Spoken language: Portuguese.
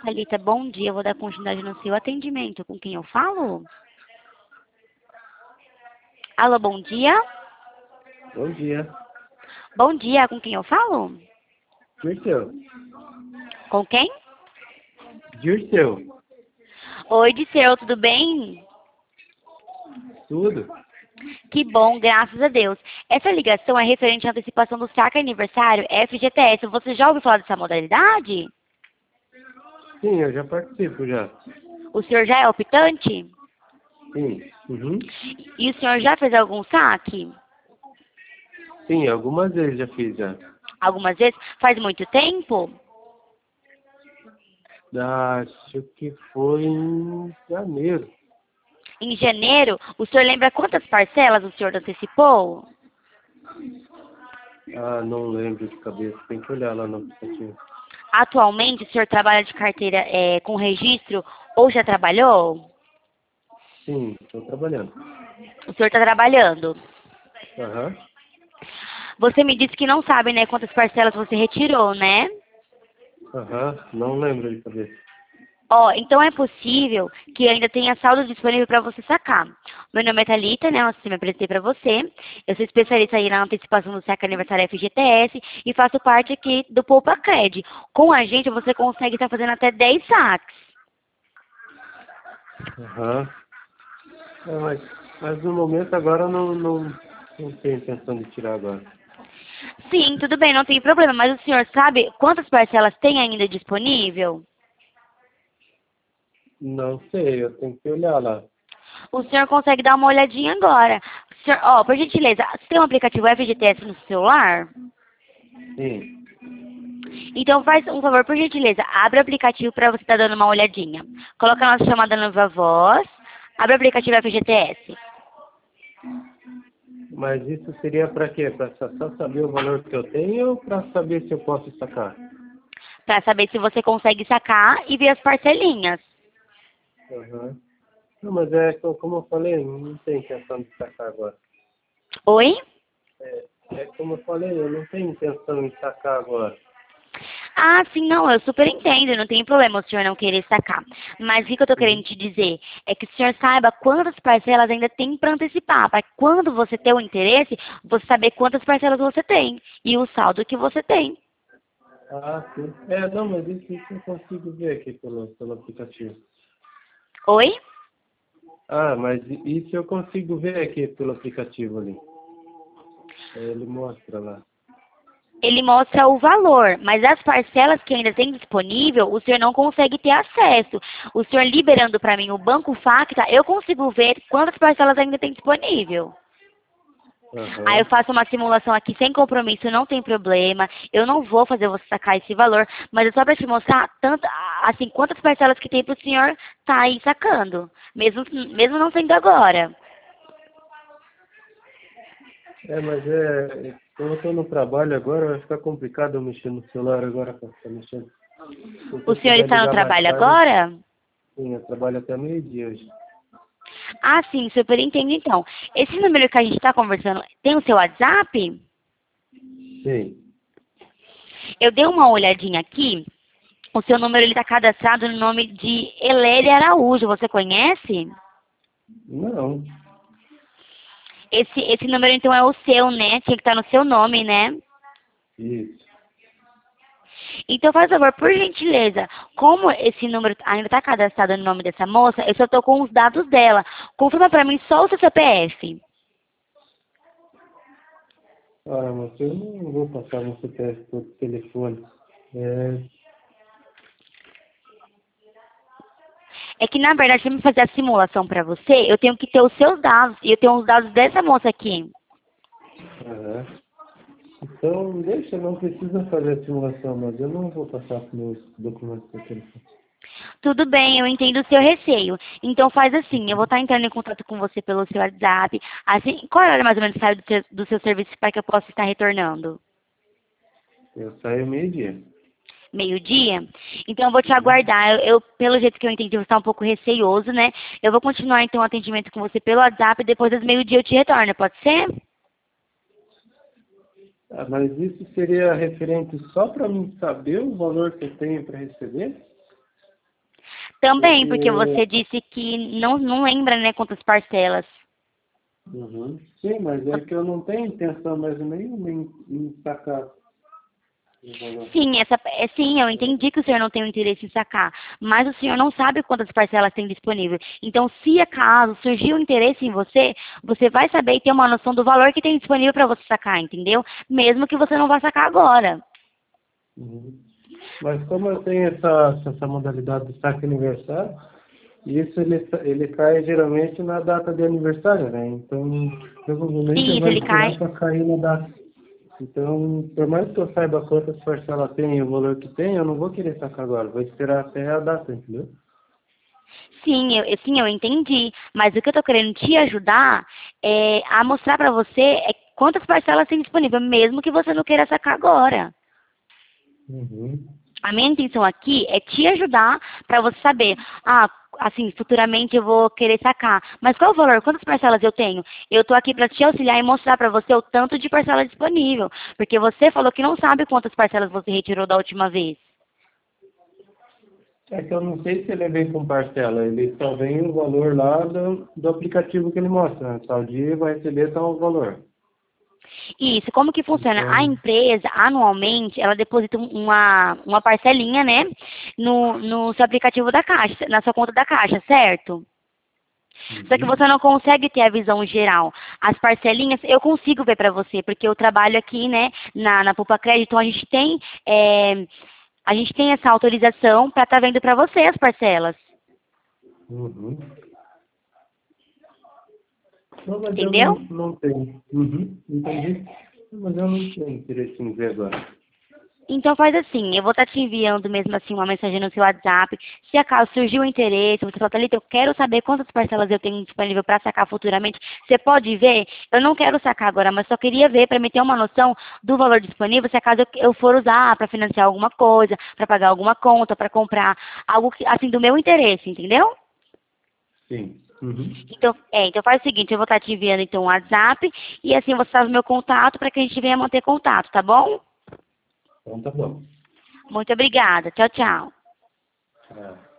Thalita, bom dia. Eu vou dar continuidade no seu atendimento. Com quem eu falo? Alô, bom dia. Bom dia. Bom dia, com quem eu falo? Dirceu. Com quem? Dirceu. Oi, Disseu, tudo bem? Tudo? Que bom, graças a Deus. Essa ligação é referente à antecipação do saque aniversário FGTS. Você já ouviu falar dessa modalidade? Sim, eu já participo já. O senhor já é optante? Sim. Uhum. E o senhor já fez algum saque? Sim, algumas vezes já fiz já. Algumas vezes? Faz muito tempo? Acho que foi em janeiro. Em janeiro, o senhor lembra quantas parcelas o senhor antecipou? Ah, não lembro de cabeça. Tem que olhar lá no aplicativo. Atualmente, o senhor trabalha de carteira com registro ou já trabalhou? Sim, estou trabalhando. O senhor está trabalhando. Aham. Você me disse que não sabe, né, quantas parcelas você retirou, né? Aham. Não lembro de cabeça. Ó, então é possível que ainda tenha saldo disponível para você sacar. Meu nome é Thalita, né? Eu me apresentei para você. Eu sou especialista aí na antecipação do saque aniversário FGTS e faço parte aqui do Poupa Cred. Com a gente, você consegue estar fazendo até 10 saques. Aham. É, mas no momento agora eu não tenho intenção de tirar agora. Sim, tudo bem, não tem problema. Mas o senhor sabe quantas parcelas tem ainda disponível? Não sei, eu tenho que olhar lá. O senhor consegue dar uma olhadinha agora. Senhor, ó, por gentileza, você tem um aplicativo FGTS no celular? Sim. Então faz um favor, por gentileza, abre o aplicativo para você estar dando uma olhadinha. Coloca a nossa chamada no Viva Voz, abre o aplicativo FGTS. Mas isso seria para quê? Para só saber o valor que eu tenho ou para saber se eu posso sacar? Para saber se você consegue sacar e ver as parcelinhas. Aham. Não, mas como eu falei, não tenho intenção de sacar agora. Oi? É como eu falei, eu não tenho intenção de sacar agora. Ah, sim, não, eu super entendo, não tem problema o senhor não querer sacar. Mas o que eu tô querendo Uhum. te dizer é que o senhor saiba quantas parcelas ainda tem para antecipar, para quando você ter o interesse, você saber quantas parcelas você tem e o saldo que você tem. Ah, sim. Não, mas isso eu consigo ver aqui pelo aplicativo. Oi? Ah, mas isso eu consigo ver aqui pelo aplicativo ali. Ele mostra lá. Ele mostra o valor, mas as parcelas que ainda tem disponível, o senhor não consegue ter acesso. O senhor liberando para mim o Banco Facta, eu consigo ver quantas parcelas ainda tem disponível. Aí eu Aham. faço uma simulação aqui sem compromisso, não tem problema. Eu não vou fazer você sacar esse valor, mas é só para te mostrar tanto, assim, quantas parcelas que tem para o senhor tá aí sacando, mesmo não sendo agora. Mas como eu estou no trabalho agora, vai ficar complicado eu mexer no celular agora para ficar mexendo. Se O eu senhor puder está no ligar mais trabalho tarde, agora? sim, eu trabalho até meio-dia hoje. Ah, sim, super entendo então. Esse número que a gente está conversando tem o seu WhatsApp? Sim. Eu dei uma olhadinha aqui. O seu número ele está cadastrado no nome de Eléria Araújo. Você conhece? Não. Esse número então é o seu, né? Tinha que estar no seu nome, né? Isso. Então, faz favor, por gentileza, como esse número ainda está cadastrado no nome dessa moça, eu só estou com os dados dela. Confirma para mim só o seu CPF. Ah, mas eu não vou passar meu CPF por telefone. É, É que, na verdade, para me fazer a simulação para você, eu tenho que ter os seus dados. E eu tenho os dados dessa moça aqui. aham. Então, deixa, não precisa fazer a simulação, mas eu não vou passar meus documentos por telefone. Tudo bem, eu entendo o seu receio. Então faz assim, eu vou estar entrando em contato com você pelo seu WhatsApp. Assim, qual hora mais ou menos sai do seu serviço para que eu possa estar retornando? Eu saio meio-dia. Meio-dia? Então eu vou te Uhum. aguardar. Pelo jeito que eu entendi, você está um pouco receioso, né? Eu vou continuar então o atendimento com você pelo WhatsApp e depois das meio-dia eu te retorno, pode ser? Ah, mas isso seria referente só para mim saber o valor que eu tenho para receber? Também, porque você disse que não lembra, né, quantas parcelas. Uhum. Sim, mas é que eu não tenho intenção mais nenhuma em sacar o valor. Sim, eu entendi que o senhor não tem o interesse em sacar, mas o senhor não sabe quantas parcelas tem disponível. Então, se acaso surgir um interesse em você, você vai saber e ter uma noção do valor que tem disponível para você sacar, entendeu? Mesmo que você não vá sacar agora. Uhum. Mas como eu tenho essa modalidade de saque aniversário, isso ele cai geralmente na data de aniversário, né? Então, provavelmente eu Isso, vou ele esperar cai. para cair na data. Então, por mais que eu saiba quantas parcelas tem e o valor que tem, eu não vou querer sacar agora. Vou esperar até a data, entendeu? Sim, eu entendi. Mas o que eu tô querendo te ajudar é a mostrar para você quantas parcelas tem disponível, mesmo que você não queira sacar agora. Uhum. A minha intenção aqui é te ajudar para você saber, assim, futuramente eu vou querer sacar. Mas qual é o valor? Quantas parcelas eu tenho? Eu tô aqui para te auxiliar e mostrar para você o tanto de parcela disponível. Porque você falou que não sabe quantas parcelas você retirou da última vez. É que eu não sei se ele vem com parcela, ele só vem o valor lá do aplicativo que ele mostra, né? Tal dia vai receber tal valor. Isso, como que funciona? A Então, empresa, anualmente, ela deposita uma parcelinha, né, no seu aplicativo da Caixa, na sua conta da Caixa, certo? Só que uhum. você não consegue ter a visão geral. As parcelinhas eu consigo ver para você, porque eu trabalho aqui, né, na Poupa Crédito, então a gente tem essa autorização para estar vendo para você as parcelas, Uhum. Não, mas eu entendeu? não tenho. Uhum. Entendi. Mas eu não tenho interesse em ver agora. Então faz assim, eu vou estar te enviando mesmo assim uma mensagem no seu WhatsApp. Se acaso surgir o interesse, você fala, Thalita, eu quero saber quantas parcelas eu tenho disponível para sacar futuramente. Você pode ver? Eu não quero sacar agora, mas só queria ver para me ter uma noção do valor disponível, se acaso eu for usar para financiar alguma coisa, para pagar alguma conta, para comprar algo assim do meu interesse, entendeu? Sim. Uhum. Então faz o seguinte, eu vou estar te enviando então um WhatsApp e assim você sabe o meu contato para que a gente venha manter contato, tá bom? Então tá bom. Muito obrigada. Tchau, tchau. Ah.